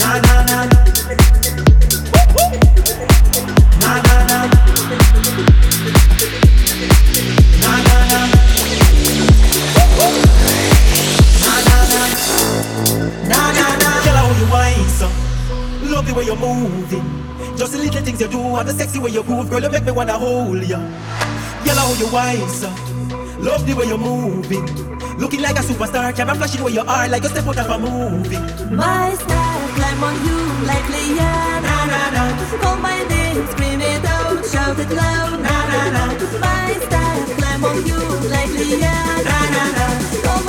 Na na na. Na na na. Na na na. Na na na. Na na na. Girl, how you whine so? Love the way you're moving. Just the little things you do and the sexy way you move, girl, you make me wanna hold ya. Girl, how you whine so? Love the way you're moving. Looking like a superstar, camera flashing where you are like you step out of a movie. My style, climb on you like Leanna. Na na na. Call my name, scream it out, shout it loud. Na na na. My style, climb on you like Leanna. Na na na. Call